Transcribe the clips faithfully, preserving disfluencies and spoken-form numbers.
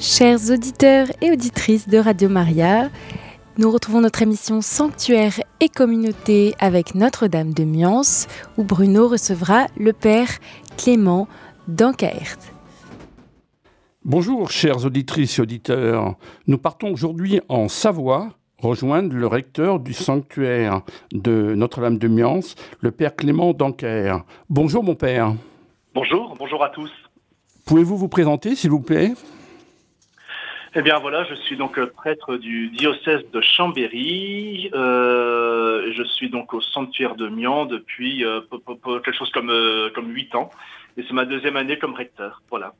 Chers auditeurs et auditrices de Radio Maria, nous retrouvons notre émission Sanctuaire et Communauté avec Notre-Dame de Miance, où Bruno recevra le Père Clément d'Ancaert. Bonjour chères auditrices et auditeurs, nous partons aujourd'hui en Savoie rejoindre le recteur du sanctuaire de Notre-Dame de Miance, le Père Clément d'Ancaert. Bonjour mon père. Bonjour, bonjour à tous. Pouvez-vous vous présenter s'il vous plaît ? Eh bien voilà, je suis donc prêtre du diocèse de Chambéry. Euh, je suis donc au sanctuaire de Miance depuis euh, p- p- p- quelque chose comme euh, comme huit ans, et c'est ma deuxième année comme recteur. Voilà.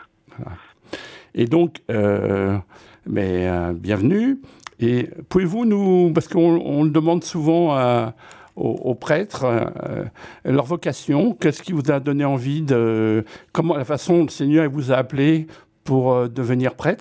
Et donc, euh, mais, euh, bienvenue. Et pouvez-vous nous, parce qu'on on le demande souvent à, aux, aux prêtres, euh, leur vocation, qu'est-ce qui vous a donné envie de, comment la façon dont le Seigneur vous a appelé pour euh, devenir prêtre ?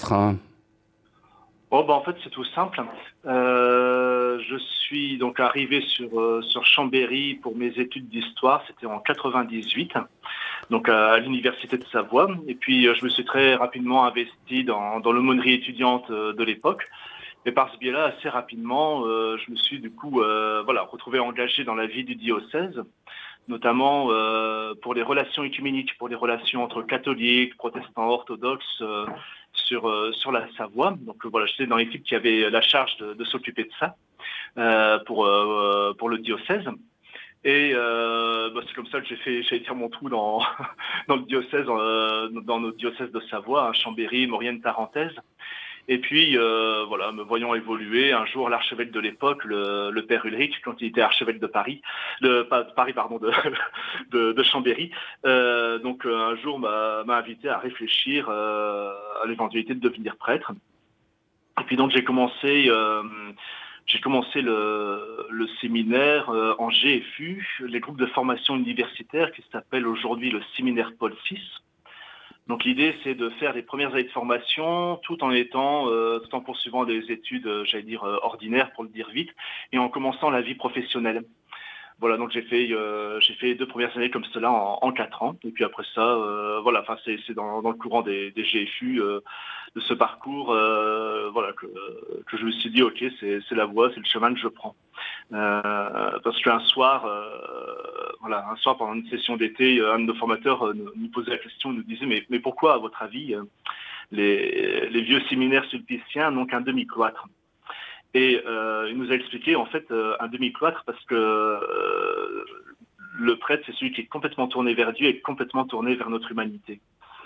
Bon, ben, en fait, c'est tout simple. Euh, je suis donc arrivé sur euh, sur Chambéry pour mes études d'histoire. C'était en quatre-vingt-dix-huit, donc à l'université de Savoie. Et puis, euh, je me suis très rapidement investi dans dans l'aumônerie étudiante euh, de l'époque. Et par ce biais-là, assez rapidement, euh, je me suis du coup, euh, voilà, retrouvé engagé dans la vie du diocèse, notamment euh, pour les relations œcuméniques, pour les relations entre catholiques, protestants, orthodoxes euh, sur euh, sur la Savoie. Donc euh, voilà, j'étais dans l'équipe qui avait la charge de, de s'occuper de ça euh, pour euh, pour le diocèse. Et euh, bah, c'est comme ça que j'ai fait, j'ai tiré mon trou dans dans le diocèse, euh, dans notre diocèse de Savoie, hein, Chambéry, Maurienne, Tarentaise. Et puis, euh, voilà, me voyant évoluer, un jour, l'archevêque de l'époque, le, le père Ulrich, quand il était archevêque de Paris, de, pas de Paris, pardon, de, de, de Chambéry, euh, donc euh, un jour m'a, m'a invité à réfléchir euh, à l'éventualité de devenir prêtre. Et puis donc j'ai commencé, euh, j'ai commencé le, le séminaire euh, en G F U, les groupes de formation universitaire qui s'appellent aujourd'hui le séminaire Paul six. Donc l'idée, c'est de faire les premières années de formation tout en étant, euh, tout en poursuivant des études, euh, j'allais dire euh, ordinaires pour le dire vite, et en commençant la vie professionnelle. Voilà, donc j'ai fait, euh, j'ai fait les deux premières années comme cela en, en quatre ans, et puis après ça, euh, voilà, enfin c'est, c'est dans, dans le courant des, des G F U, euh, de ce parcours, euh, voilà, que, que je me suis dit, ok, c'est, c'est la voie, c'est le chemin que je prends. Euh, parce qu'un soir, euh, voilà, un soir pendant une session d'été, un de nos formateurs euh, nous, nous posait la question, nous disait, mais, mais pourquoi, à votre avis, euh, les, les vieux séminaires sulpiciens n'ont qu'un demi-cloître ? Et euh, il nous a expliqué en fait euh, un demi-cloître parce que euh, le prêtre, c'est celui qui est complètement tourné vers Dieu et complètement tourné vers notre humanité.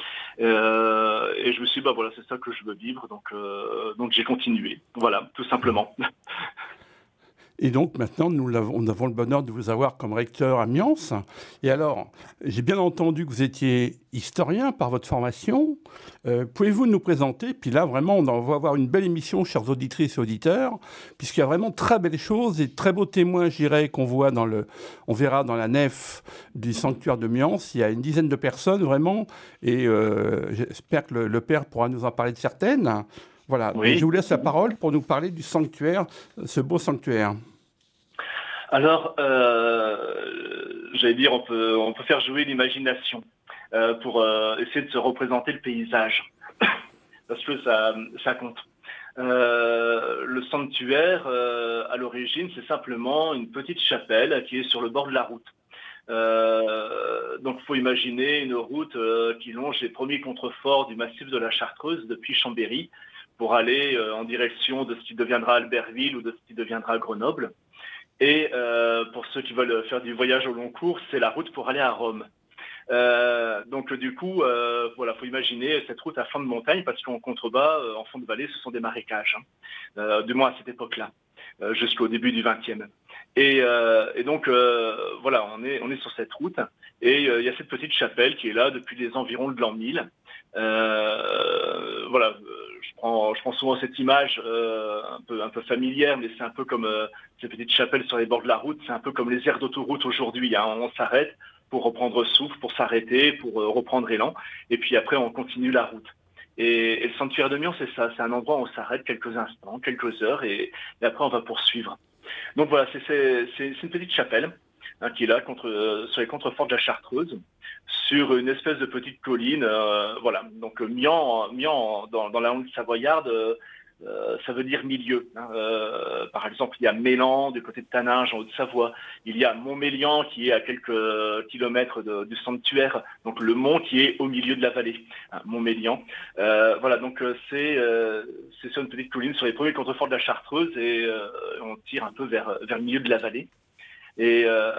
Euh, et je me suis dit, bah voilà, c'est ça que je veux vivre, donc, euh, donc j'ai continué. Voilà, tout simplement. Et donc maintenant, nous avons, nous avons le bonheur de vous avoir comme recteur à Miance. Et alors, j'ai bien entendu que vous étiez historien par votre formation. Euh, pouvez-vous nous présenter ? Puis là, vraiment, on va avoir une belle émission, chères auditrices et auditeurs, puisqu'il y a vraiment très belles choses et très beaux témoins, je dirais, qu'on voit dans le, on verra dans la nef du sanctuaire de Miance. Il y a une dizaine de personnes, vraiment. Et euh, j'espère que le, le père pourra nous en parler de certaines. Voilà, Oui. donc je vous laisse la parole pour nous parler du sanctuaire, ce beau sanctuaire. Alors, euh, j'allais dire, on peut, on peut faire jouer l'imagination euh, pour euh, essayer de se représenter le paysage, parce que ça, ça compte. Euh, le sanctuaire, euh, à l'origine, c'est simplement une petite chapelle qui est sur le bord de la route. Euh, donc, il faut imaginer une route euh, qui longe les premiers contreforts du massif de la Chartreuse depuis Chambéry pour aller euh, en direction de ce qui deviendra Albertville ou de ce qui deviendra Grenoble. Et euh, pour ceux qui veulent faire du voyage au long cours, c'est la route pour aller à Rome. Euh, donc du coup, euh, voilà, faut imaginer cette route à flanc de montagne parce qu'en contrebas, euh, en fond de vallée, ce sont des marécages, hein, euh, du moins à cette époque-là, euh, jusqu'au début du vingtième. Et, euh, et donc euh, voilà, on est on est sur cette route et il euh, y a cette petite chapelle qui est là depuis les environs de l'an mille. Euh, voilà, je prends je prends souvent cette image euh, un peu un peu familière, mais c'est un peu comme euh, ces petites chapelles sur les bords de la route, c'est un peu comme les aires d'autoroute aujourd'hui, hein, on s'arrête pour reprendre souffle, pour s'arrêter, pour euh, reprendre élan, et puis après on continue la route. Et, et le sanctuaire de Miance, c'est ça, c'est un endroit où on s'arrête quelques instants, quelques heures, et, et après on va poursuivre. Donc voilà, c'est, c'est, c'est, c'est une petite chapelle. hein, qui est là contre, euh, sur les contreforts de la Chartreuse, sur une espèce de petite colline. Euh, voilà. Donc Mian, Mian dans, dans la langue savoyarde, euh, euh, ça veut dire milieu. Hein. Euh, par exemple, il y a Mélan du côté de Taninges en Haute-Savoie. Il y a Montmélian qui est à quelques kilomètres de, du sanctuaire. Donc le mont qui est au milieu de la vallée, hein, Montmélian. Euh, voilà. Donc euh, c'est euh, c'est sur une petite colline sur les premiers contreforts de la Chartreuse et euh, on tire un peu vers vers le milieu de la vallée. Et, euh,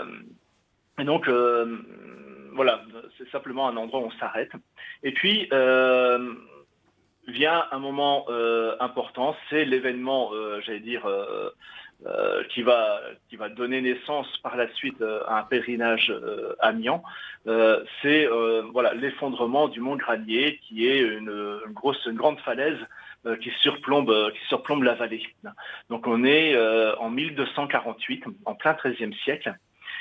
et donc euh, voilà, c'est simplement un endroit où on s'arrête. Et puis euh, vient un moment euh, important, c'est l'événement, euh, j'allais dire, euh, euh, qui va qui va donner naissance par la suite euh, à un pèlerinage euh, à Mian. Euh, c'est euh, voilà l'effondrement du mont Granier, qui est une, une grosse, une grande falaise euh, qui surplombe qui surplombe la vallée. Donc on est euh, en mille deux cent quarante-huit, en plein treizième siècle,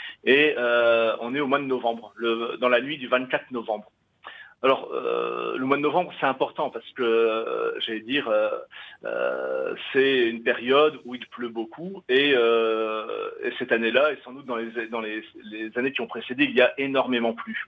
et euh, on est au mois de novembre, le, dans la nuit du vingt-quatre novembre. Alors, euh, le mois de novembre, c'est important parce que, euh, j'allais dire, euh, euh, c'est une période où il pleut beaucoup et, euh, et cette année-là, et sans doute dans les, dans les, les années qui ont précédé, il y a énormément plu.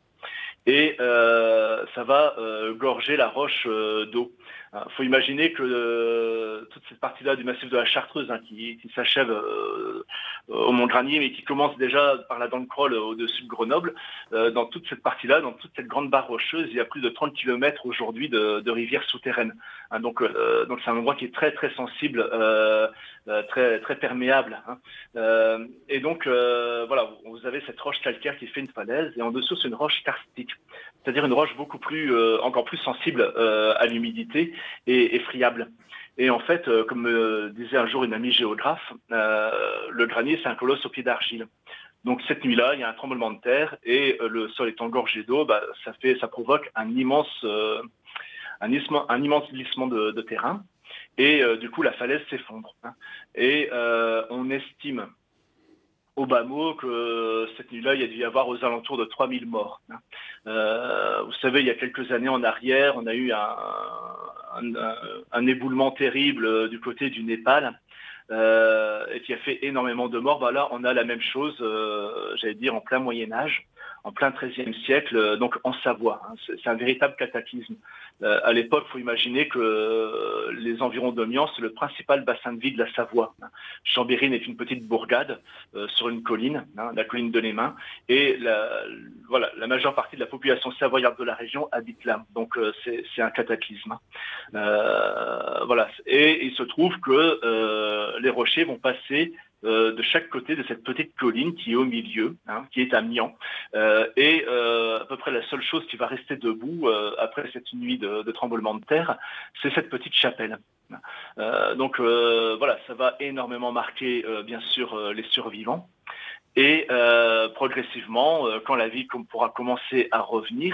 Et euh, ça va euh, gorger la roche euh, d'eau. Il faut imaginer que euh, toute cette partie-là du massif de la Chartreuse, hein, qui, qui s'achève euh, au Mont Granier, mais qui commence déjà par la Dent de Crolles au-dessus de Grenoble, euh, dans toute cette partie-là, dans toute cette grande barre rocheuse, il y a plus de trente kilomètres aujourd'hui de, de rivières souterraines. Hein, donc, euh, donc c'est un endroit qui est très très sensible, euh, euh, très très perméable. Hein. Euh, et donc euh, voilà, vous avez cette roche calcaire qui fait une falaise, et en dessous c'est une roche karstique, c'est-à-dire une roche beaucoup plus, euh, encore plus sensible euh, à l'humidité et, et friable. Et en fait, euh, comme me disait un jour une amie géographe, euh, le granier, c'est un colosse au pied d'argile. Donc cette nuit-là, il y a un tremblement de terre et euh, le sol est engorgé d'eau, bah, ça, fait, ça provoque un immense, euh, un, isma, un immense glissement de, de terrain. Et euh, du coup, la falaise s'effondre. Hein. Et euh, on estime au bas mot que cette nuit-là, il y a dû y avoir aux alentours de trois mille morts. Euh, vous savez, il y a quelques années en arrière, on a eu un, un, un éboulement terrible du côté du Népal euh, et qui a fait énormément de morts. Ben là, on a la même chose, euh, j'allais dire, en plein Moyen-Âge, en plein treizième siècle, donc en Savoie. Hein. C'est, c'est un véritable cataclysme. Euh, à l'époque, il faut imaginer que euh, les environs de Mian, c'est le principal bassin de vie de la Savoie. Hein. Chambéry est une petite bourgade euh, sur une colline, hein, la colline de l'Émin, et la, voilà, la majeure partie de la population savoyarde de la région habite là. Donc euh, c'est, c'est un cataclysme. Euh, voilà. Et il se trouve que euh, les rochers vont passer Euh, de chaque côté de cette petite colline qui est au milieu, hein, qui est à Mian. Euh, et euh, à peu près la seule chose qui va rester debout euh, après cette nuit de, de tremblement de terre, c'est cette petite chapelle. Euh, donc euh, voilà, ça va énormément marquer euh, bien sûr euh, les survivants. Et euh, progressivement, euh, quand la vie com- pourra commencer à revenir,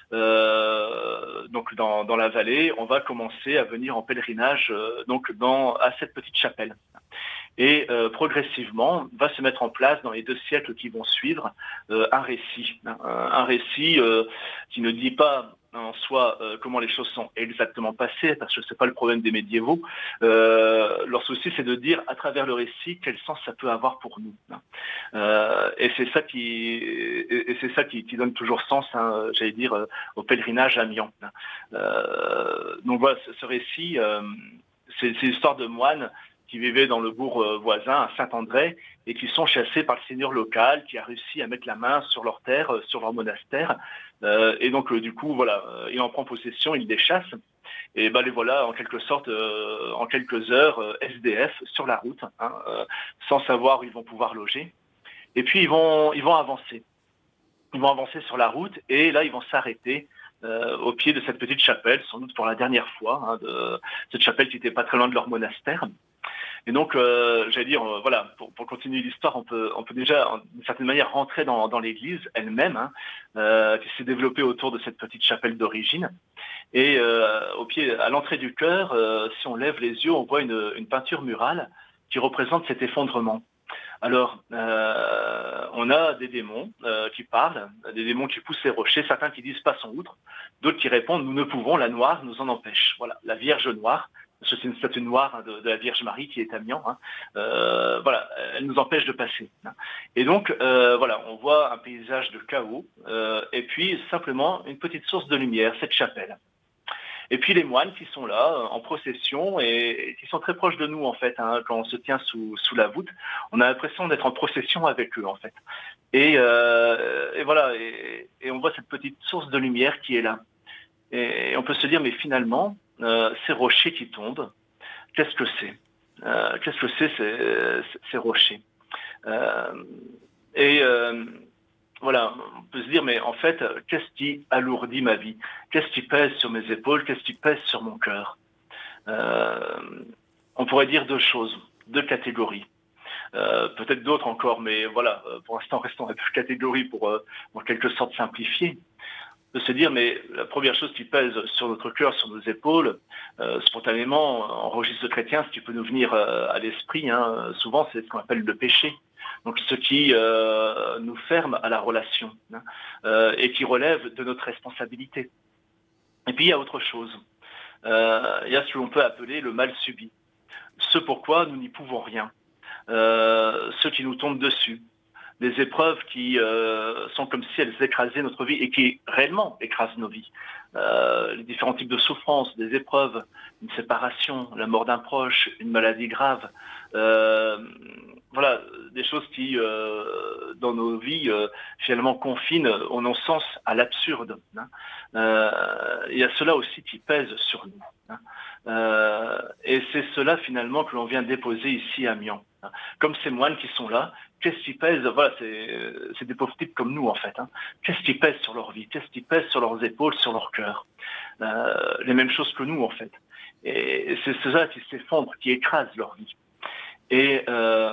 euh, donc dans, dans la vallée, on va commencer à venir en pèlerinage euh, donc dans, à cette petite chapelle. Et euh, progressivement va se mettre en place dans les deux siècles qui vont suivre euh, un récit, hein, un récit euh, qui ne dit pas en soi euh, comment les choses sont exactement passées, parce que c'est pas le problème des médiévaux. Euh, leur souci, c'est de dire à travers le récit quel sens ça peut avoir pour nous. Hein. Euh, et c'est ça qui, et, et c'est ça qui, qui donne toujours sens, hein, j'allais dire, euh, au pèlerinage à Mian. Hein. Euh, donc voilà, ce, ce récit, euh, c'est, c'est l'histoire de moines qui vivaient dans le bourg voisin, à Saint-André, et qui sont chassés par le seigneur local, qui a réussi à mettre la main sur leur terre, sur leur monastère. Euh, et donc, euh, du coup, voilà, il en prend possession, il les chasse. Et ben les voilà, en quelque sorte, euh, en quelques heures, euh, S D F sur la route, hein, euh, sans savoir où ils vont pouvoir loger. Et puis, ils vont, ils vont avancer. Ils vont avancer sur la route, et là, ils vont s'arrêter Euh, au pied de cette petite chapelle, sans doute pour la dernière fois, hein, de cette chapelle qui n'était pas très loin de leur monastère. Et donc, euh, j'allais dire, euh, voilà, pour, pour continuer l'histoire, on peut, on peut déjà, d'une certaine manière, rentrer dans, dans l'église elle-même, hein, euh, qui s'est développée autour de cette petite chapelle d'origine. Et euh, au pied, à l'entrée du chœur, euh, si on lève les yeux, on voit une, une peinture murale qui représente cet effondrement. Alors, euh, on a des démons euh, qui parlent, des démons qui poussent les rochers, certains qui disent passons outre, d'autres qui répondent nous ne pouvons, la noire nous en empêche. Voilà, la Vierge noire c'est une statue noire hein, de, de la Vierge Marie qui est à Mians. Hein. Euh, voilà, elle nous empêche de passer. Hein. Et donc, euh, voilà, on voit un paysage de chaos euh, et puis simplement une petite source de lumière, cette chapelle. Et puis les moines qui sont là, en procession, et, et qui sont très proches de nous, en fait, hein, quand on se tient sous, sous la voûte, on a l'impression d'être en procession avec eux, en fait. Et, euh, et voilà, et, et on voit cette petite source de lumière qui est là. Et, et on peut se dire, mais finalement, euh, ces rochers qui tombent, qu'est-ce que c'est euh, Qu'est-ce que c'est, ces, ces rochers euh, Et... Euh, Voilà, on peut se dire, mais en fait, qu'est-ce qui alourdit ma vie? Qu'est-ce qui pèse sur mes épaules? Qu'est-ce qui pèse sur mon cœur? euh, On pourrait dire deux choses, deux catégories. Euh, peut-être d'autres encore, mais voilà, pour l'instant, restons à deux catégories pour, euh, en quelque sorte, simplifier. On peut se dire, mais la première chose qui pèse sur notre cœur, sur nos épaules, euh, spontanément, en registre chrétien, ce qui peut nous venir euh, à l'esprit, hein, souvent, c'est ce qu'on appelle le péché. Donc ce qui euh, nous ferme à la relation hein, euh, et qui relève de notre responsabilité. Et puis il y a autre chose. Euh, il y a ce que l'on peut appeler le mal subi. Ce pourquoi nous n'y pouvons rien. Euh, ce qui nous tombe dessus. Des épreuves qui euh, sont comme si elles écrasaient notre vie et qui réellement écrasent nos vies. Euh, les différents types de souffrances, des épreuves, une séparation, la mort d'un proche, une maladie grave. Euh, voilà, des choses qui, euh, dans nos vies, euh, finalement confinent au non-sens, à l'absurde. Hein. Euh, il y a cela aussi qui pèse sur nous. Hein. Euh, et c'est cela, finalement, que l'on vient déposer ici à Mians. Hein. Comme ces moines qui sont là, qu'est-ce qui pèse? Voilà, c'est, c'est des pauvres types comme nous, en fait. Hein. Qu'est-ce qui pèse sur leur vie? Qu'est-ce qui pèse sur leurs épaules, sur leur cœur? euh, Les mêmes choses que nous, en fait. Et c'est cela qui s'effondre, qui écrase leur vie. Et euh,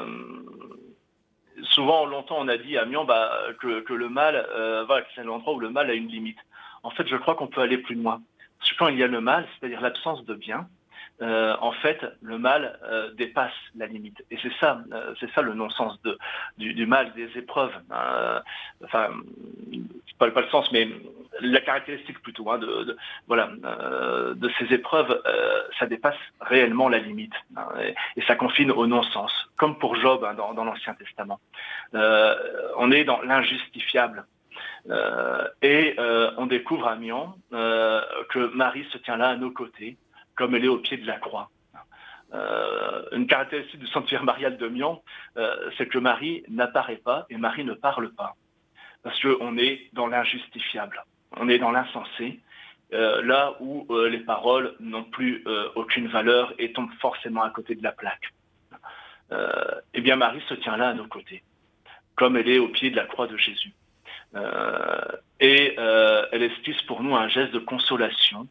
souvent, longtemps, on a dit à Mians bah, que, que le mal, euh, voilà, que c'est l'endroit où le mal a une limite. En fait, je crois qu'on peut aller plus loin. Parce que quand il y a le mal, c'est-à-dire l'absence de bien, euh, en fait, le mal euh, dépasse la limite. Et c'est ça, euh, c'est ça le non-sens de, du, du mal, des épreuves. Euh, enfin, c'est pas, pas le sens, mais la caractéristique plutôt hein, de, de, voilà, euh, de ces épreuves, euh, ça dépasse réellement la limite. Hein, et, et ça confine au non-sens, comme pour Job hein, dans, dans l'Ancien Testament. Euh, on est dans l'injustifiable. Euh, et euh, on découvre à Mians euh, que Marie se tient là à nos côtés, comme elle est au pied de la croix. Euh, une caractéristique du sanctuaire marial de Mians, euh, c'est que Marie n'apparaît pas et Marie ne parle pas. Parce qu'on est dans l'injustifiable, on est dans l'insensé, euh, là où euh, les paroles n'ont plus euh, aucune valeur et tombent forcément à côté de la plaque. Euh, eh bien Marie se tient là à nos côtés, comme elle est au pied de la croix de Jésus. Euh, et euh, elle esquisse pour nous un geste de consolation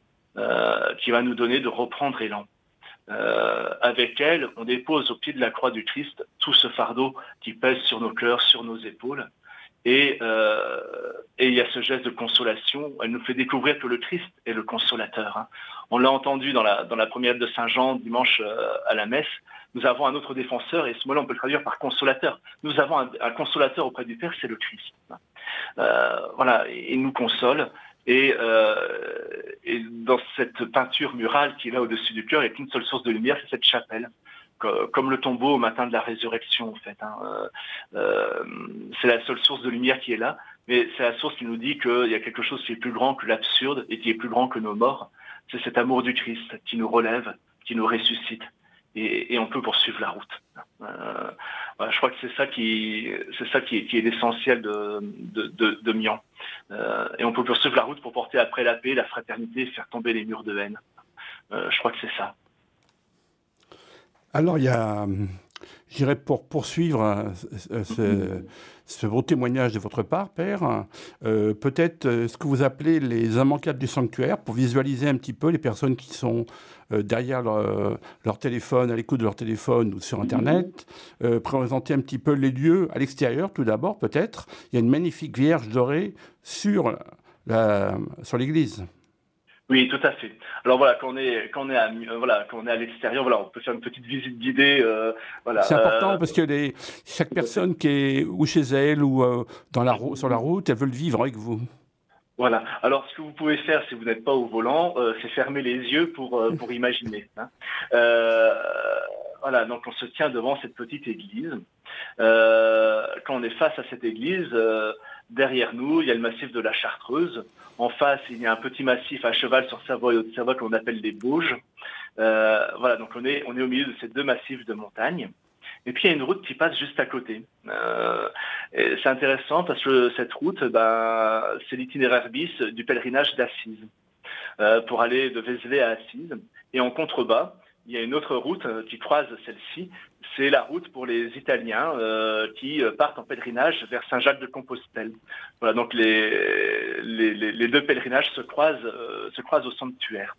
euh, qui va nous donner de reprendre élan. Euh, avec elle, on dépose au pied de la croix du Christ tout ce fardeau qui pèse sur nos cœurs, sur nos épaules. Et, euh, et il y a ce geste de consolation. Elle nous fait découvrir que le Christ est le consolateur. Hein. On l'a entendu dans la, dans la première de Saint Jean, dimanche euh, à la messe. Nous avons un autre défenseur, et ce mot-là, on peut le traduire par consolateur. Nous avons un, un consolateur auprès du Père, c'est le Christ. Euh, voilà, il nous console. Et, euh, et dans cette peinture murale qui est là au-dessus du cœur, il n'y a qu'une seule source de lumière, c'est cette chapelle. Comme le tombeau au matin de la résurrection, en fait. Hein. Euh, c'est la seule source de lumière qui est là, mais c'est la source qui nous dit qu'il y a quelque chose qui est plus grand que l'absurde et qui est plus grand que nos morts. C'est cet amour du Christ qui nous relève, qui nous ressuscite, et, et on peut poursuivre la route. Euh, voilà, je crois que c'est ça qui, c'est ça qui est, qui est l'essentiel de, de, de, de Mians. Euh, et on peut poursuivre la route pour porter après la paix, la fraternité, faire tomber les murs de haine. Euh, je crois que c'est ça. Alors, il y a, je dirais, pour poursuivre ce, ce beau témoignage de votre part, Père, euh, peut-être ce que vous appelez les immanquables du sanctuaire, pour visualiser un petit peu les personnes qui sont euh, derrière leur, leur téléphone, à l'écoute de leur téléphone ou sur Internet, euh, présenter un petit peu les lieux à l'extérieur, tout d'abord, peut-être. Il y a une magnifique Vierge dorée sur, la, sur l'église. Oui, tout à fait. Alors voilà, quand on est quand on est à euh, voilà quand on est à l'extérieur, voilà, on peut faire une petite visite guidée. Euh, voilà. C'est important euh, parce que les, chaque personne qui est ou chez elle ou euh, dans la sur la route, elle veut le vivre avec vous. Voilà. Alors, ce que vous pouvez faire si vous n'êtes pas au volant, euh, c'est fermer les yeux pour, euh, pour imaginer. Hein. Euh, voilà, donc on se tient devant cette petite église. Euh, quand on est face à cette église, euh, derrière nous, il y a le massif de la Chartreuse. En face, il y a un petit massif à cheval sur Savoie et Haute-Savoie qu'on appelle les Bauges. Euh, voilà, donc on est, on est au milieu de ces deux massifs de montagnes. Et puis il y a une route qui passe juste à côté. Euh, et c'est intéressant parce que cette route, ben, c'est l'itinéraire bis du pèlerinage d'Assise, euh, pour aller de Vézelay à Assise. Et en contrebas, il y a une autre route qui croise celle-ci. C'est la route pour les Italiens euh, qui partent en pèlerinage vers Saint-Jacques-de-Compostelle. Voilà, donc les, les, les deux pèlerinages se croisent, euh, se croisent au sanctuaire.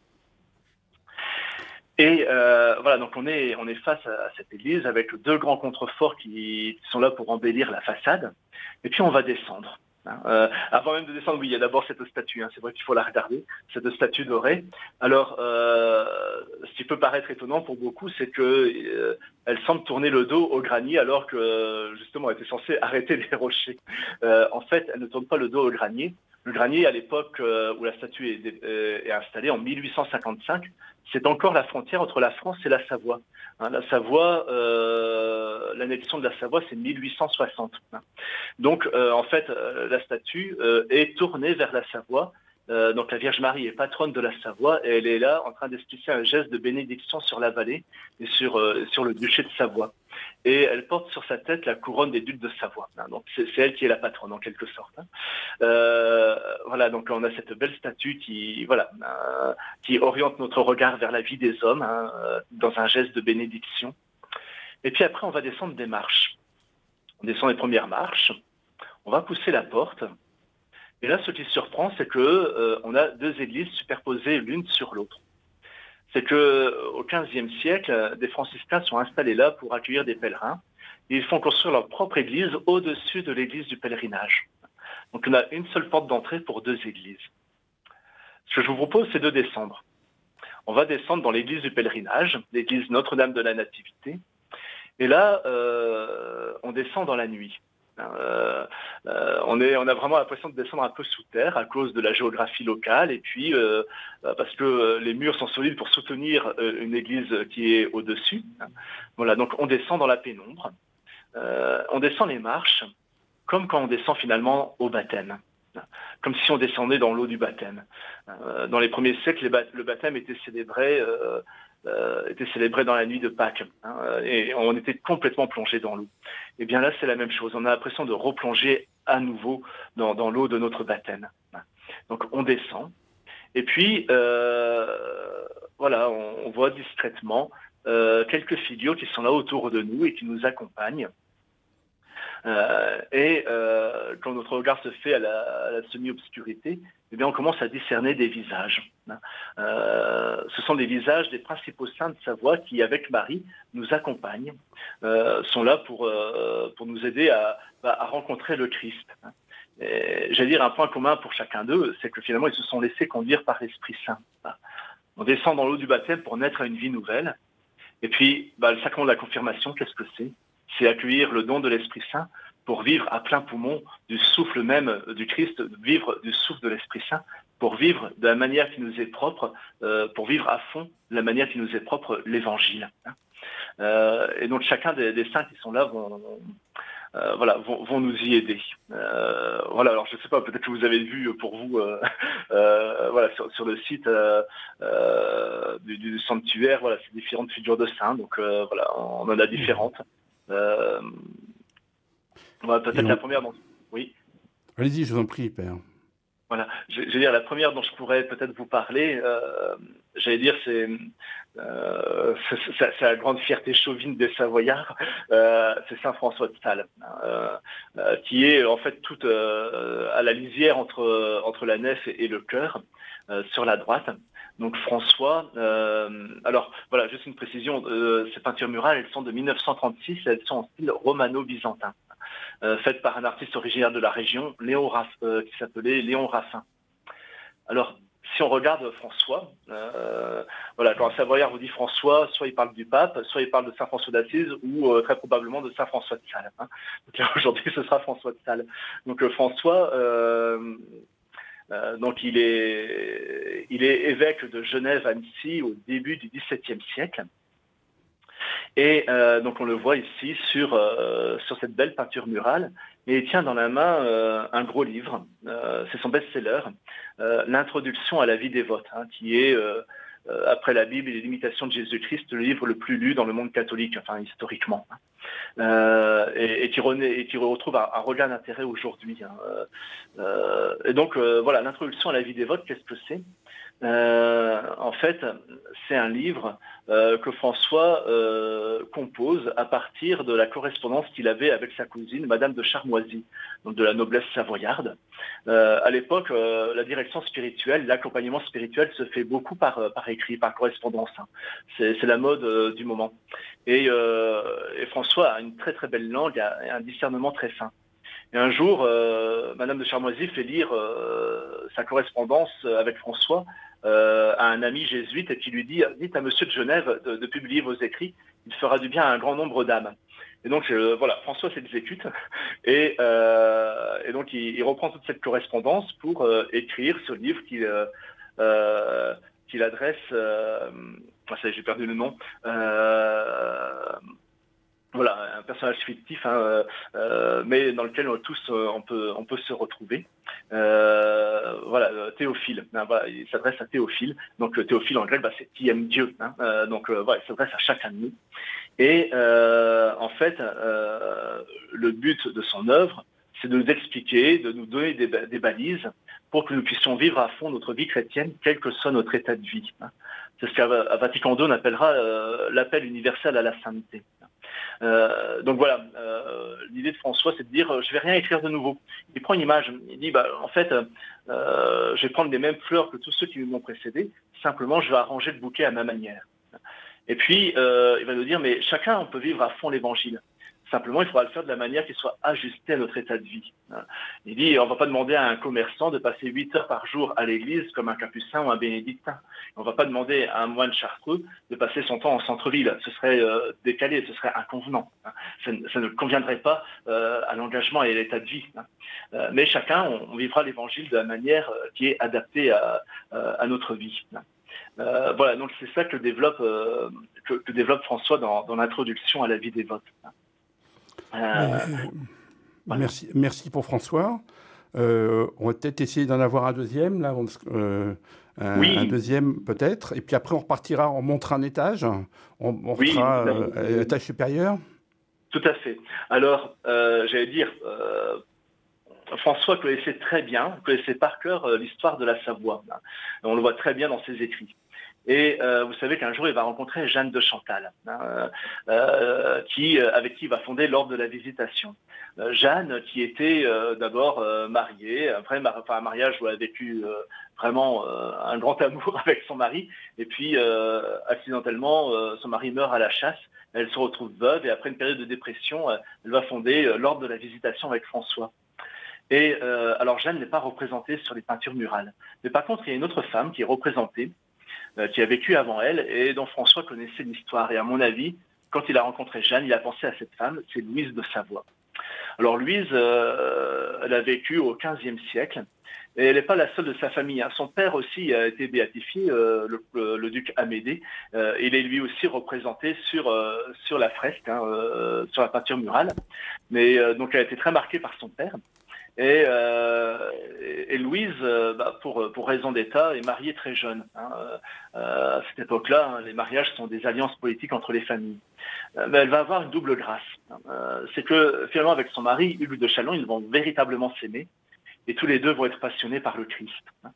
Et euh, voilà, donc on est, on est face à cette église avec deux grands contreforts qui sont là pour embellir la façade. Et puis on va descendre. Hein. Euh, avant même de descendre, oui, il y a d'abord cette statue. Hein, c'est vrai qu'il faut la regarder, cette statue dorée. Alors, euh, ce qui peut paraître étonnant pour beaucoup, c'est que euh, elle semble tourner le dos au granier, alors que justement, elle était censée arrêter les rochers. Euh, en fait, elle ne tourne pas le dos au granier. Le granier, à l'époque euh, où la statue est, euh, est installée, en mille huit cent cinquante-cinq, c'est encore la frontière entre la France et la Savoie. Hein, la Savoie, euh, l'annexion de la Savoie, c'est mille huit cent soixante. Hein. Donc, euh, en fait, euh, la statue euh, est tournée vers la Savoie. Euh, donc, la Vierge Marie est patronne de la Savoie et elle est là en train d'expliquer un geste de bénédiction sur la vallée et sur, euh, sur le duché de Savoie. Et elle porte sur sa tête la couronne des ducs de Savoie. Hein. Donc, c'est, c'est elle qui est la patronne, en quelque sorte. Hein. Euh, voilà, donc on a cette belle statue qui, voilà, euh, qui oriente notre regard vers la vie des hommes, hein, euh, dans un geste de bénédiction. Et puis après, on va descendre des marches. On descend les premières marches, on va pousser la porte. Et là, ce qui surprend, c'est que euh, on a deux églises superposées l'une sur l'autre. C'est qu'au quinzième siècle, des franciscains sont installés là pour accueillir des pèlerins. Et ils font construire leur propre église au-dessus de l'église du pèlerinage. Donc on a une seule porte d'entrée pour deux églises. Ce que je vous propose, c'est de descendre. On va descendre dans l'église du pèlerinage, l'église Notre-Dame de la Nativité. Et là, euh, on descend dans la nuit. Euh, euh, on, est, on a vraiment l'impression de descendre un peu sous terre à cause de la géographie locale et puis euh, parce que les murs sont solides pour soutenir euh, une église qui est au-dessus. Voilà, donc on descend dans la pénombre. Euh, on descend les marches comme quand on descend finalement au baptême, comme si on descendait dans l'eau du baptême. Euh, dans les premiers siècles, les bat- le baptême était célébré, euh, euh, était célébré dans la nuit de Pâques, hein, et on était complètement plongé dans l'eau. Et bien là, c'est la même chose. On a l'impression de replonger à nouveau dans, dans l'eau de notre baptême. Donc on descend, et puis euh, voilà, on, on voit discrètement euh, quelques figures qui sont là autour de nous et qui nous accompagnent. Euh, et euh, quand notre regard se fait à la, à la semi-obscurité, eh bien, on commence à discerner des visages. Hein. Euh, ce sont des visages des principaux saints de Savoie qui, avec Marie, nous accompagnent, euh, sont là pour, euh, pour nous aider à, à rencontrer le Christ. Hein. Et, j'allais dire un point commun pour chacun d'eux, c'est que finalement, ils se sont laissés conduire par l'Esprit Saint. Hein. On descend dans l'eau du baptême pour naître à une vie nouvelle. Et puis, bah, le sacrement de la confirmation, qu'est-ce que c'est ? C'est accueillir le don de l'Esprit Saint pour vivre à plein poumon du souffle même du Christ, vivre du souffle de l'Esprit Saint, pour vivre de la manière qui nous est propre, euh, pour vivre à fond de la manière qui nous est propre, l'Évangile. Euh, et donc chacun des, des saints qui sont là vont, euh, voilà, vont, vont nous y aider. Euh, voilà, alors je ne sais pas, peut-être que vous avez vu pour vous, euh, euh, voilà, sur, sur le site euh, euh, du, du sanctuaire, voilà, c'est différentes figures de saints, donc euh, voilà, on en a différentes. Euh, voilà, peut-être on... la première dont... Oui. Allez-y, je vous en prie, Père. Voilà, je, je veux dire, la première dont je pourrais peut-être vous parler, euh, j'allais dire, c'est, euh, c'est, c'est, c'est la grande fierté chauvine des Savoyards, euh, c'est Saint François de Sales, euh, euh, qui est en fait tout euh, à la lisière entre, entre la nef et, et le chœur, euh, sur la droite. Donc François, euh, alors voilà, juste une précision, euh, ces peintures murales, elles sont de mille neuf cent trente-six, elles sont en style romano-byzantin. Euh, faite par un artiste originaire de la région, Léon Raff, euh, qui s'appelait Léon Raffin. Alors, si on regarde François, euh, voilà, quand un Savoyard vous dit François, soit il parle du pape, soit il parle de Saint François d'Assise, ou euh, très probablement de Saint François de Sales. Hein. Donc là, aujourd'hui, ce sera François de Sales. Donc euh, François, euh, Euh, donc il est, il est évêque de Genève-Annecy au début du dix-septième siècle. Et euh, donc on le voit ici sur, euh, sur cette belle peinture murale. Et il tient dans la main euh, un gros livre, euh, c'est son best-seller, euh, L'introduction à la vie dévote, hein, qui est, euh, euh, après la Bible et l'imitation de Jésus-Christ, le livre le plus lu dans le monde catholique, enfin historiquement, hein. euh, et, et, qui renaît, et qui retrouve un, un regain d'intérêt aujourd'hui. Hein. Euh, et donc euh, voilà, L'introduction à la vie dévote, qu'est-ce que c'est ? Euh, en fait, c'est un livre euh, que François euh, compose à partir de la correspondance qu'il avait avec sa cousine, Madame de Charmoisy, donc de la noblesse savoyarde. Euh, à l'époque, euh, la direction spirituelle, l'accompagnement spirituel se fait beaucoup par, par écrit, par correspondance. Hein. C'est, c'est la mode euh, du moment. Et, euh, et François a une très très belle langue et un discernement très fin. Et un jour, euh, Madame de Charmoisy fait lire euh, sa correspondance avec François euh, à un ami jésuite et qui lui dit « Dites à Monsieur de Genève de, de publier vos écrits, il fera du bien à un grand nombre d'âmes. » Et donc, euh, voilà, François s'exécute et, euh, et donc il, il reprend toute cette correspondance pour euh, écrire ce livre qu'il, euh, euh, qu'il adresse, euh, ah, ça, j'ai perdu le nom, euh, voilà, un personnage fictif, hein, euh, mais dans lequel on, tous euh, on peut, on peut se retrouver. Euh, voilà, Théophile. Hein, voilà, il s'adresse à Théophile. Donc Théophile en grec, bah, c'est qui aime Dieu. Hein, euh, donc euh, voilà, il s'adresse à chacun de nous. Et euh, en fait, euh, le but de son œuvre, c'est de nous expliquer, de nous donner des, des balises pour que nous puissions vivre à fond notre vie chrétienne, quel que soit notre état de vie. Hein. C'est ce qu'à Vatican deux on appellera euh, l'appel universel à la sainteté. Euh, donc voilà, euh, l'idée de François, c'est de dire euh, je vais rien écrire de nouveau. Il prend une image, il dit bah, en fait, euh, je vais prendre les mêmes fleurs que tous ceux qui m'ont précédé, simplement je vais arranger le bouquet à ma manière. Et puis, euh, il va nous dire mais chacun, on peut vivre à fond l'évangile. Simplement, il faudra le faire de la manière qui soit ajustée à notre état de vie. Il dit, on ne va pas demander à un commerçant de passer huit heures par jour à l'église comme un capucin ou un bénédictin. On ne va pas demander à un moine chartreux de passer son temps en centre-ville. Ce serait euh, décalé, ce serait inconvenant. Ça, ça ne conviendrait pas euh, à l'engagement et à l'état de vie. Euh, mais chacun, on, on vivra l'évangile de la manière qui est adaptée à, à notre vie. Euh, voilà, donc c'est ça que développe, euh, que, que développe François dans, dans l'introduction à la vie dévote. Euh, voilà. merci, merci pour François. Euh, on va peut-être essayer d'en avoir un deuxième, là, euh, un, oui. un deuxième peut-être, et puis après on repartira, on montera un étage, on, on oui, fera euh, l'étage supérieur. Tout à fait. Alors, euh, j'allais dire, euh, François connaissait très bien, connaissait par cœur euh, l'histoire de la Savoie. Hein. On le voit très bien dans ses écrits. Et euh, vous savez qu'un jour, il va rencontrer Jeanne de Chantal, hein, euh, qui, avec qui il va fonder l'ordre de la Visitation. Euh, Jeanne, qui était euh, d'abord euh, mariée, après enfin, un mariage où elle a vécu euh, vraiment euh, un grand amour avec son mari, et puis euh, accidentellement, euh, son mari meurt à la chasse, elle se retrouve veuve, et après une période de dépression, euh, elle va fonder euh, l'ordre de la Visitation avec François. Et euh, alors Jeanne n'est pas représentée sur les peintures murales. Mais par contre, il y a une autre femme qui est représentée, qui a vécu avant elle et dont François connaissait l'histoire. Et à mon avis, quand il a rencontré Jeanne, il a pensé à cette femme, c'est Louise de Savoie. Alors Louise, euh, elle a vécu au quinzième siècle et elle n'est pas la seule de sa famille. Hein. Son père aussi a été béatifié, euh, le, le, le duc Amédée. Euh, il est lui aussi représenté sur, euh, sur la fresque, hein, euh, sur la peinture murale. Mais euh, donc elle a été très marquée par son père. Et, euh, et Louise, euh, bah, pour, pour raison d'État, est mariée très jeune. Hein. Euh, à cette époque-là, hein, les mariages sont des alliances politiques entre les familles. Euh, mais elle va avoir une double grâce. Euh, c'est que finalement, avec son mari, Hugues de Châlons, ils vont véritablement s'aimer. Et tous les deux vont être passionnés par le Christ. Hein.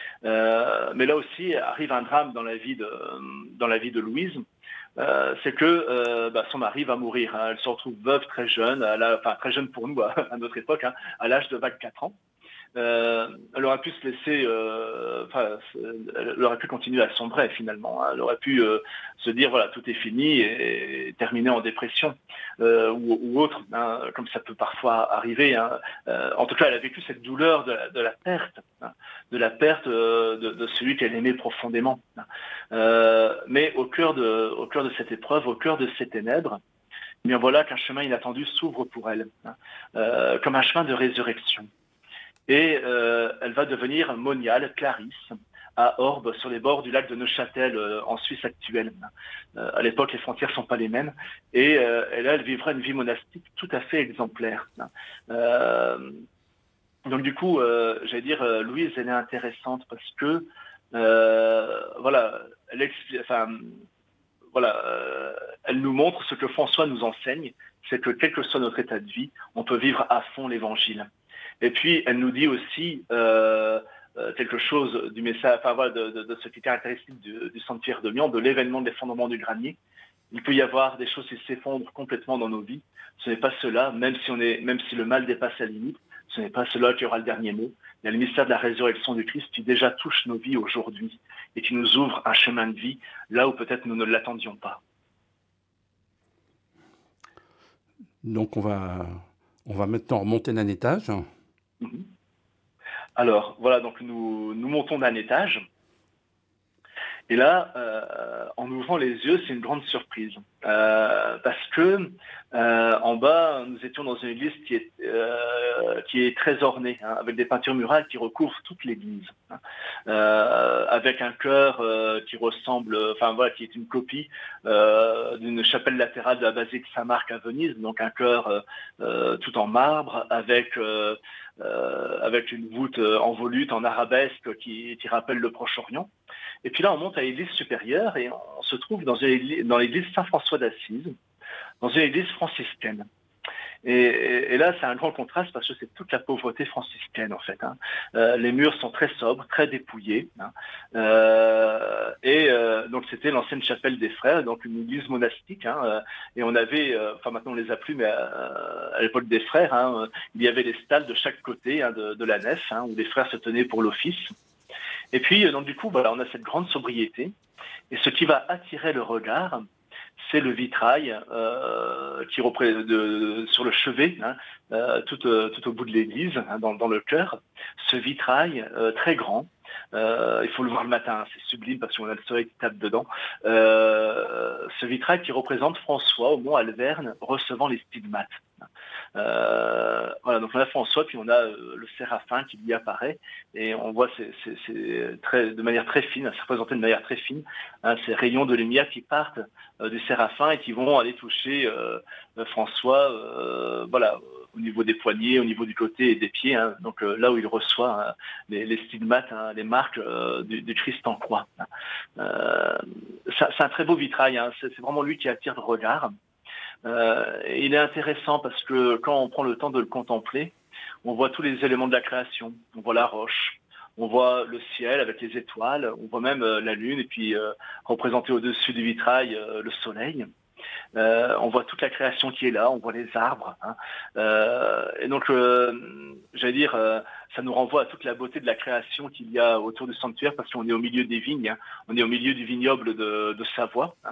Euh, mais là aussi, arrive un drame dans la vie de, dans la vie de Louise. Euh, c'est que euh, bah, son mari va mourir. Hein. Elle se retrouve veuve très jeune, à la, enfin très jeune pour nous à, à notre époque, hein, à l'âge de vingt-quatre ans. Euh, elle aurait pu se laisser, euh, enfin, elle aurait pu continuer à sombrer finalement. Hein. Elle aurait pu euh, se dire voilà tout est fini et, et terminer en dépression euh, ou, ou autre, hein, comme ça peut parfois arriver. Hein. Euh, en tout cas, elle a vécu cette douleur de la, de la perte, hein, de la perte euh, de, de celui qu'elle aimait profondément. Hein. Euh, mais au cœur de, au cœur de cette épreuve, au cœur de ces ténèbres, bien voilà qu'un chemin inattendu s'ouvre pour elle, hein, euh, comme un chemin de résurrection. et euh, elle va devenir moniale, clarisse, à Orbe, sur les bords du lac de Neuchâtel, euh, en Suisse actuelle. Euh, à l'époque, les frontières ne sont pas les mêmes, et, euh, et là, elle vivra une vie monastique tout à fait exemplaire. Euh, donc du coup, euh, j'allais dire, euh, Louise, elle est intéressante parce que, euh, voilà, elle expli- enfin, voilà, euh, elle nous montre ce que François nous enseigne, c'est que quel que soit notre état de vie, on peut vivre à fond l'Évangile. Et puis, elle nous dit aussi euh, euh, quelque chose du message, enfin voilà, de, de, de ce qui est caractéristique du, du sanctuaire de Mian, de l'événement de l'effondrement du granier. Il peut y avoir des choses qui s'effondrent complètement dans nos vies. Ce n'est pas cela, même si on est, même si le mal dépasse la limite, ce n'est pas cela qui aura le dernier mot. Il y a le mystère de la résurrection du Christ qui déjà touche nos vies aujourd'hui et qui nous ouvre un chemin de vie là où peut-être nous ne l'attendions pas. Donc on va, on va maintenant remonter d'un étage. Mm-hmm. Alors voilà, donc nous, nous montons d'un étage. Et là, euh, en ouvrant les yeux, c'est une grande surprise. Euh, parce que euh, en bas, nous étions dans une église qui est, euh, qui est très ornée, hein, avec des peintures murales qui recouvrent toute l'église. Hein, euh, avec un chœur euh, qui ressemble, enfin voilà, qui est une copie euh, d'une chapelle latérale de la basilique Saint-Marc à Venise, donc un chœur euh, euh, tout en marbre, avec... Euh, euh, avec une voûte en volute, en arabesque, qui, qui rappelle le Proche-Orient. Et puis là, on monte à l'église supérieure et on se trouve dans, une, dans l'église Saint-François d'Assise, dans une église franciscaine. Et, et, et là, c'est un grand contraste parce que c'est toute la pauvreté franciscaine, en fait. Hein. Euh, les murs sont très sobres, très dépouillés. Hein. Euh, et euh, donc, c'était l'ancienne chapelle des frères, donc une église monastique. Hein, et on avait, euh, enfin maintenant on les a plus, mais à, à l'époque des frères, hein, il y avait des stalles de chaque côté hein, de, de la nef, hein, où les frères se tenaient pour l'office. Et puis, donc du coup, voilà, on a cette grande sobriété. Et ce qui va attirer le regard, c'est le vitrail euh, qui représente de, sur le chevet, hein, euh, tout, euh, tout au bout de l'église, hein, dans, dans le chœur. Ce vitrail euh, très grand, euh, il faut le voir le matin, c'est sublime parce qu'on a le soleil qui tape dedans. Euh, ce vitrail qui représente François au mont Alverne recevant les stigmates. Euh, voilà, donc on a François, puis on a euh, le séraphin qui lui apparaît, et on voit c'est, c'est, c'est très, de manière très fine, c'est représenté de manière très fine, hein, ces rayons de lumière qui partent euh, du séraphin et qui vont aller toucher euh, François, euh, voilà, au niveau des poignets, au niveau du côté et des pieds, hein, donc euh, là où il reçoit hein, les, les stigmates, hein, les marques euh, du, du Christ en croix. Euh, c'est, c'est un très beau vitrail, hein, c'est, c'est vraiment lui qui attire le regard. Euh, il est intéressant parce que quand on prend le temps de le contempler, on voit tous les éléments de la création. On voit la roche, on voit le ciel avec les étoiles, on voit même euh, la lune et puis euh, représenté au-dessus du vitrail euh, le soleil. Euh, on voit toute la création qui est là, on voit les arbres. Hein. Euh, et donc, euh, j'allais dire, euh, ça nous renvoie à toute la beauté de la création qu'il y a autour du sanctuaire parce qu'on est au milieu des vignes, hein. On est au milieu du vignoble de, de Savoie, hein.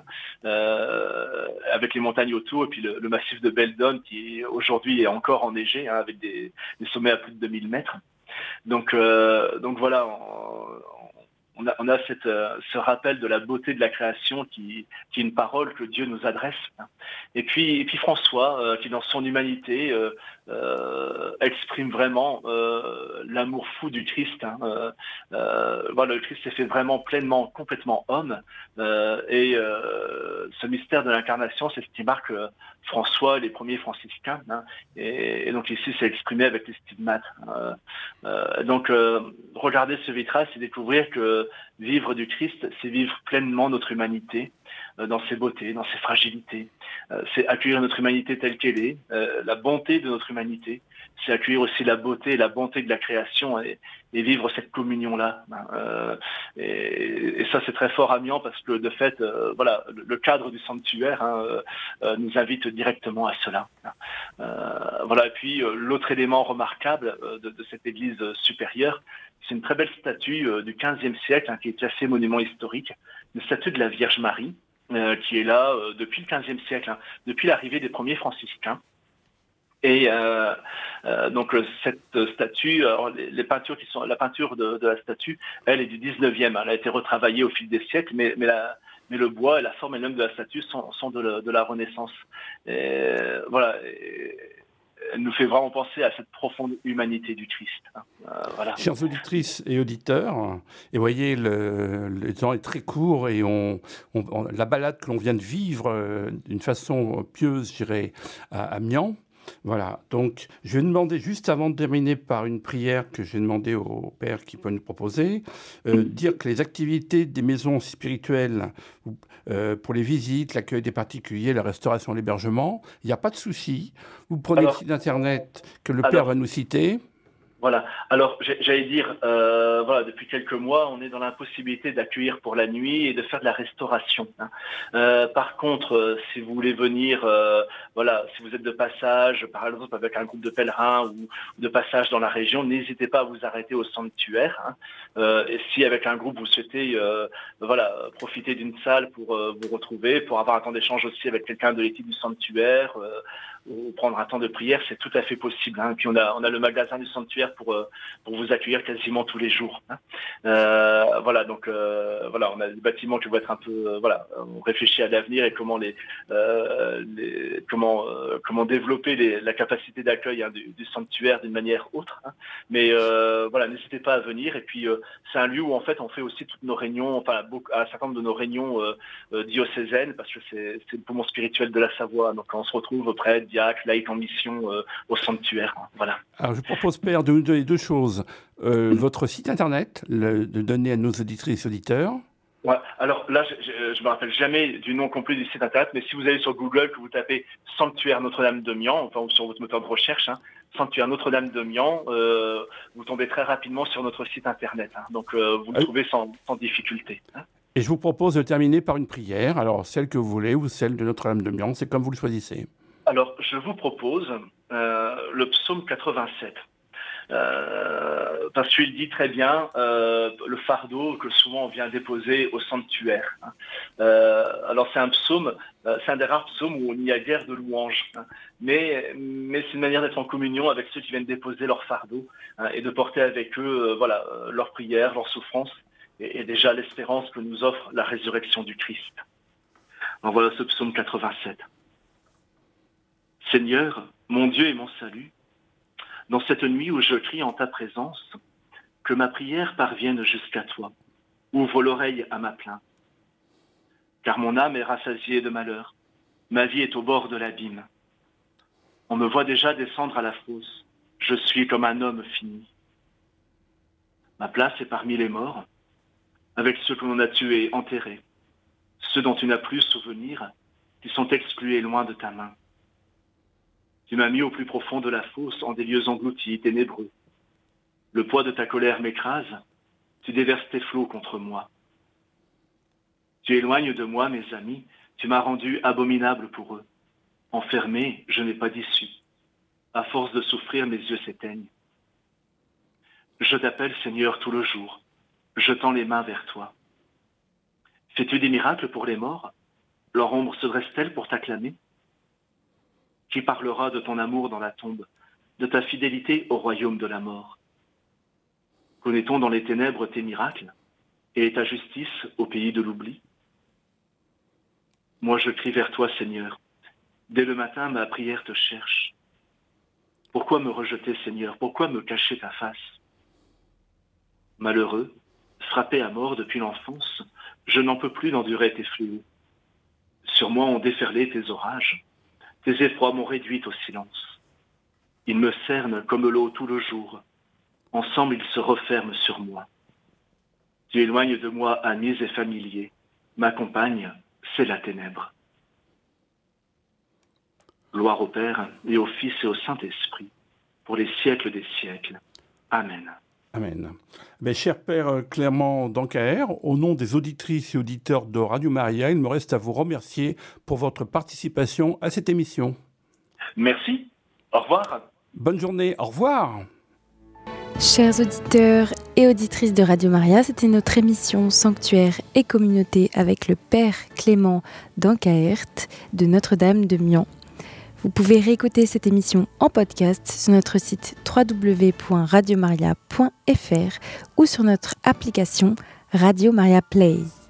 euh, avec les montagnes autour et puis le, le massif de Beldon qui aujourd'hui est encore enneigé, hein, avec des, des sommets à plus de deux mille mètres. Donc, euh, donc voilà, on, on a, on a cette, euh, ce rappel de la beauté de la création qui, qui est une parole que Dieu nous adresse. Et puis, et puis François, euh, qui dans son humanité euh, euh, exprime vraiment euh, l'amour fou du Christ. Hein. Euh, euh, voilà, le Christ s'est fait vraiment pleinement, complètement homme. Euh, et euh, ce mystère de l'incarnation, c'est ce qui marque euh, François, les premiers franciscains. Hein. Et, et donc ici, c'est exprimé avec les stigmates. Euh, euh, donc, euh, regarder ce vitrail, c'est découvrir que vivre du Christ, c'est vivre pleinement notre humanité, euh, dans ses beautés, dans ses fragilités. Euh, c'est accueillir notre humanité telle qu'elle est, euh, la bonté de notre humanité. C'est accueillir aussi la beauté et la bonté de la création et, et vivre cette communion-là. Euh, et, et ça, c'est très fort à Mian parce que, de fait, euh, voilà, le, le cadre du sanctuaire hein, euh, nous invite directement à cela. Euh, voilà. Et puis, euh, l'autre élément remarquable euh, de, de cette église euh, supérieure, c'est une très belle statue euh, du quinzième siècle hein, qui est classée monument historique, une statue de la Vierge Marie, euh, qui est là euh, depuis le quinzième siècle, hein, depuis l'arrivée des premiers franciscains. Et euh, euh, donc cette statue, alors les, les peintures qui sont, la peinture de, de la statue, elle est du dix-neuvième. Elle a été retravaillée au fil des siècles, mais, mais, la, mais le bois et la forme elle-même de la statue sont, sont de, la, de la Renaissance. Et, voilà. Et, elle nous fait vraiment penser à cette profonde humanité du Christ. Hein. Euh, voilà. Chères auditrices et auditeurs, et voyez, le, le temps est très court et on, on, on, la balade que l'on vient de vivre euh, d'une façon pieuse, je dirais, à Amiens. Voilà, donc je vais demander, juste avant de terminer par une prière que j'ai demandé au Père qui peut nous proposer, euh, dire que les activités des maisons spirituelles, euh, pour les visites, l'accueil des particuliers, la restauration, l'hébergement, il n'y a pas de souci. Vous prenez alors, le site internet que le alors, Père va nous citer. Voilà. Alors, j'allais dire, euh, voilà, depuis quelques mois, on est dans l'impossibilité d'accueillir pour la nuit et de faire de la restauration. Hein. Euh, par contre, euh, si vous voulez venir, euh, voilà, si vous êtes de passage, par exemple avec un groupe de pèlerins ou de passage dans la région, n'hésitez pas à vous arrêter au sanctuaire. Hein. Euh, et si avec un groupe vous souhaitez, euh, voilà, profiter d'une salle pour euh, vous retrouver, pour avoir un temps d'échange aussi avec quelqu'un de l'équipe du sanctuaire, euh, ou prendre un temps de prière, c'est tout à fait possible. Hein. Et puis on a, on a le magasin du sanctuaire pour, euh, pour vous accueillir quasiment tous les jours. Hein. Euh, voilà, donc euh, voilà, on a des bâtiments qui vont être un peu, euh, voilà, on réfléchit à l'avenir et comment les, euh, les comment euh, comment développer les, la capacité d'accueil hein, du, du sanctuaire d'une manière autre. Hein. Mais euh, voilà, n'hésitez pas à venir. Et puis euh, c'est un lieu où en fait on fait aussi toutes nos réunions, enfin beaucoup, un certain nombre de nos réunions euh, euh, diocésaines parce que c'est, c'est le poumon spirituel de la Savoie. Donc on se retrouve auprès de laïcs en mission euh, au sanctuaire. Voilà. Alors je propose, Père, de nous donner deux choses. Euh, mmh. Votre site internet, le, de donner à nos auditrices et auditeurs. Ouais. Alors là, je ne me rappelle jamais du nom complet du site internet, mais si vous allez sur Google, que vous tapez Sanctuaire Notre-Dame de Mians, enfin ou sur votre moteur de recherche, hein, Sanctuaire Notre-Dame de Mians, euh, vous tombez très rapidement sur notre site internet. Hein. Donc euh, vous le ah. trouvez sans, sans difficulté. Hein. Et je vous propose de terminer par une prière, alors celle que vous voulez ou celle de Notre-Dame de Mians, c'est comme vous le choisissez. Alors, je vous propose euh, le psaume quatre-vingt-sept. Euh, parce qu'il dit très bien euh, le fardeau que souvent on vient déposer au sanctuaire. Hein. Euh, alors, c'est un psaume, euh, c'est un des rares psaumes où il n'y a guère de louanges. Hein. Mais, mais c'est une manière d'être en communion avec ceux qui viennent déposer leur fardeau hein, et de porter avec eux euh, voilà, euh, leurs prières, leurs souffrances et, et déjà l'espérance que nous offre la résurrection du Christ. Alors, voilà ce psaume quatre-vingt-sept. Seigneur, mon Dieu et mon salut, dans cette nuit où je crie en ta présence, que ma prière parvienne jusqu'à toi. Ouvre l'oreille à ma plainte. Car mon âme est rassasiée de malheur. Ma vie est au bord de l'abîme. On me voit déjà descendre à la fosse. Je suis comme un homme fini. Ma place est parmi les morts, avec ceux que l'on a tués, enterrés, ceux dont tu n'as plus souvenir, qui sont exclués loin de ta main. Tu m'as mis au plus profond de la fosse, en des lieux engloutis, ténébreux. Le poids de ta colère m'écrase, tu déverses tes flots contre moi. Tu éloignes de moi mes amis, tu m'as rendu abominable pour eux. Enfermé, je n'ai pas d'issue. À force de souffrir, mes yeux s'éteignent. Je t'appelle, Seigneur, tout le jour. Je tends les mains vers toi. Fais-tu des miracles pour les morts? Leur ombre se dresse-t-elle pour t'acclamer? Qui parlera de ton amour dans la tombe, de ta fidélité au royaume de la mort? Connaît-on dans les ténèbres tes miracles et ta justice au pays de l'oubli? Moi je crie vers toi, Seigneur. Dès le matin, ma prière te cherche. Pourquoi me rejeter, Seigneur? Pourquoi me cacher ta face? Malheureux, frappé à mort depuis l'enfance, je n'en peux plus d'endurer tes fléaux. Sur moi ont déferlé tes orages. Tes effrois m'ont réduit au silence. Ils me cernent comme l'eau tout le jour. Ensemble, ils se referment sur moi. Tu éloignes de moi amis et familiers. Ma compagne, c'est la ténèbre. Gloire au Père, et au Fils et au Saint-Esprit, pour les siècles des siècles. Amen. Amen. Mais cher Père Clément Dancaer, au nom des auditrices et auditeurs de Radio Maria, il me reste à vous remercier pour votre participation à cette émission. Merci. Au revoir. Bonne journée. Au revoir. Chers auditeurs et auditrices de Radio Maria, c'était notre émission Sanctuaire et Communauté avec le Père Clément Dancaer de Notre-Dame de Mians. Vous pouvez réécouter cette émission en podcast sur notre site w w w point radio maria point f r ou sur notre application Radio Maria Play.